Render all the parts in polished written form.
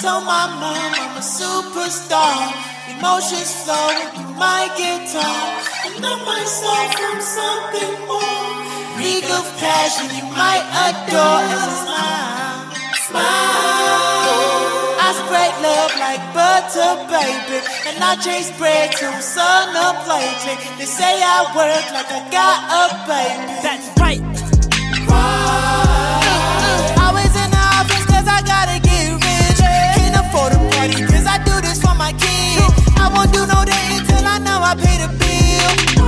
told my mom I'm a superstar. Emotions flowing through my guitar. I love myself from something more. Reek of passion you might adore as a smile. Smile. I spread love like butter, baby. And I chase bread till sun up lately. They say I work like I got a baby. That's right. Always in the office cause I gotta get rich. Can't afford a party cause I do this for my kids. I won't do no dating till I know I pay the bill.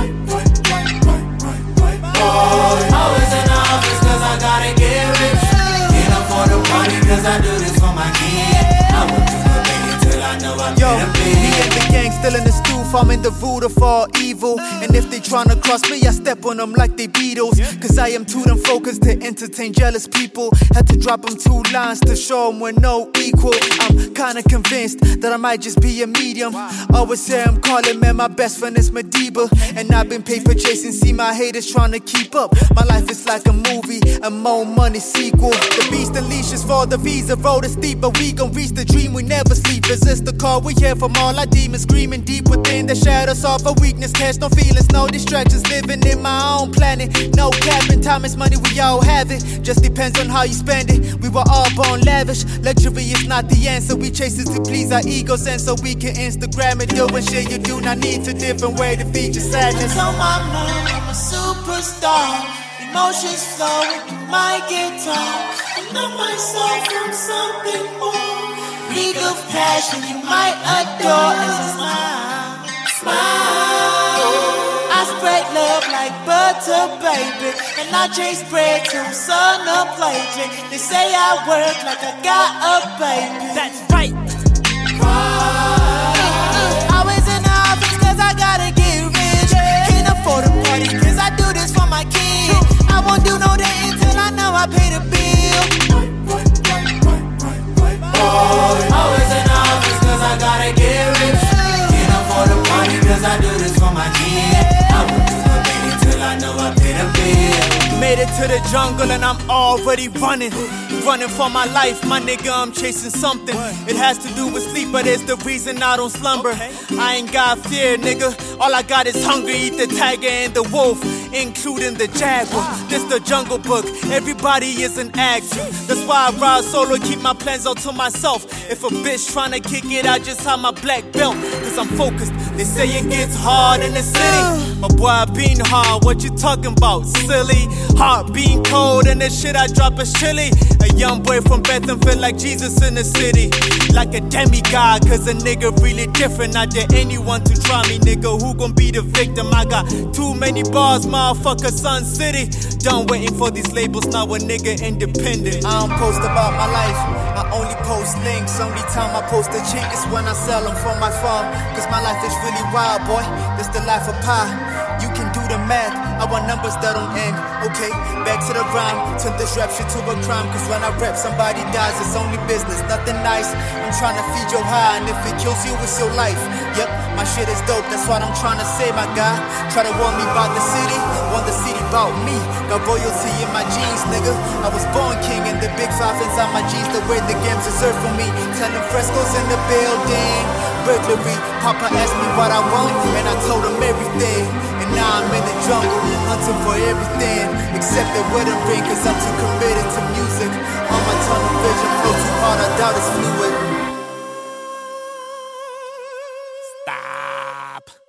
Always in the office cause I gotta get rich. Can't afford a party cause I do this for my kids. I won't do no dating till I know I pay the bill. Me and the gang still in the stoop, I'm in the voodoo for evil. And if they tryna cross me, I step on them like they Beatles. Cause I am too damn focused to entertain jealous people. Had to drop them 2 lines to show them we're no equal. I'm kinda convinced that I might just be a medium. Always hear him calling, man, my best friend is Madiba. And I've been paper chasing, see my haters tryna keep up. My life is like a movie, a Mo Money sequel. The beast unleashes for the visa, road is steep, but we gon' reach the dream, we never sleep. Resist the call, we hear from all our demons screaming deep within the shadows of our weakness. Cash, no feelings, no distractions, living in my own planet. No capping, time is money, we all have it. Just depends on how you spend it. We were all born lavish, luxury is not the answer. We chase it to please our egos and so we can Instagram it. Doing shit you do not need to different way to feed your sadness. I told my mom I'm a superstar. Emotions flowing through my guitar. I love myself from something more. Reek of passion you might adore as a smile. Smile. I spread love like butter, baby. And I chase bread till sun up lately. They say I work like I got a baby. That's right. Always in the office cause I gotta get rich. Can't afford a party cause I do this for my kids. I won't do no dating till I know I pay the bill. Always in the office cause I gotta get rich. Can't afford a party cause I do this for my kids. I won't do no dating till I know I pay the bill. Made it to the jungle and I'm already running. Running for my life, my nigga, I'm chasing something. It has to do with sleep, but it's the reason I don't slumber. I ain't got fear, nigga. All I got is hunger, eat the tiger and the wolf, including the jaguar. This the Jungle Book, everybody is an actor. That's why I ride solo, keep my plans all to myself. If a bitch tryna kick it, I just have my black belt, cause I'm focused. They say it gets hard in the city. My boy, I been hard, what you talking about, silly? Heart being cold and the shit I drop is chilly. A young boy from Bethlehem feel like Jesus in the city. Like a demigod, cause a nigga really different. Not there anyone to try me, nigga, who gon' be the victim? I got too many bars, motherfucker, Sun City. Done waiting for these labels, now a nigga independent. I don't post about my life, I only post links. Only time I post a chick is when I sell them from my farm. Cause my life is really wild, boy, this the life of pie. You can do the math, I want numbers that don't end. Okay, back to the rhyme, turn this rap shit to a crime. Cause when I rap, somebody dies, it's only business, nothing nice. I'm trying to feed your high, and if it kills you, it's your life. Yep, my shit is dope, that's what I'm trying to say, my guy. Try to warn me about the city, want the city about me. Got royalty in my jeans, nigga. I was born king, and the big 5 inside my jeans, the way the game's reserved for me. Telling frescoes in the building, burglary. Papa asked me what I want, and I told him everything. And now I'm in the jungle, hunting for everything except the wedding ring, cause I'm too committed to music. On my tunnel vision, flow too hard, I doubt it's fluid. Stop.